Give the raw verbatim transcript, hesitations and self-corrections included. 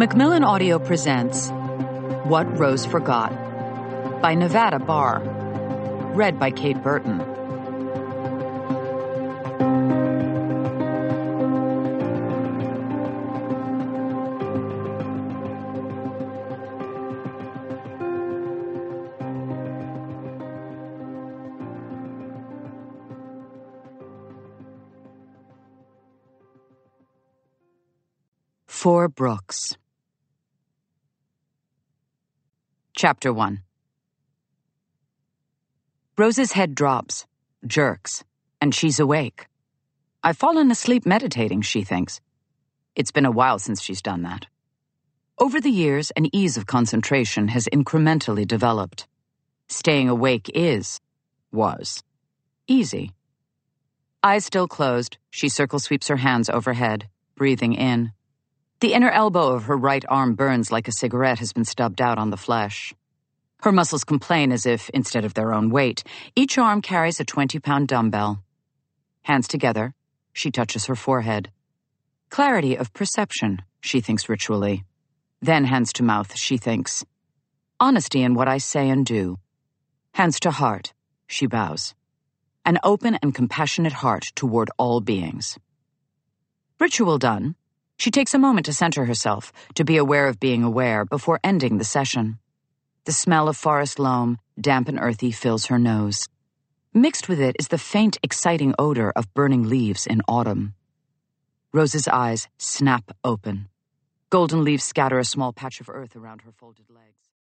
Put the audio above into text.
Macmillan Audio presents What Rose Forgot by Nevada Barr. Read by Kate Burton. Four Brooks. Chapter one. Rose's head drops, jerks, and she's awake. I've fallen asleep meditating, she thinks. It's been a while since she's done that. Over the years, an ease of concentration has incrementally developed. Staying awake is, was, easy. Eyes still closed, she circle sweeps her hands overhead, breathing in. The inner elbow of her right arm burns like a cigarette has been stubbed out on the flesh. Her muscles complain as if, instead of their own weight, each arm carries a twenty-pound dumbbell. Hands together, she touches her forehead. Clarity of perception, she thinks ritually. Then hands to mouth, she thinks. Honesty in what I say and do. Hands to heart, she bows. An open and compassionate heart toward all beings. Ritual done, she takes a moment to center herself, to be aware of being aware before ending the session. The smell of forest loam, damp and earthy, fills her nose. Mixed with it is the faint, exciting odor of burning leaves in autumn. Rose's eyes snap open. Golden leaves scatter a small patch of earth around her folded legs.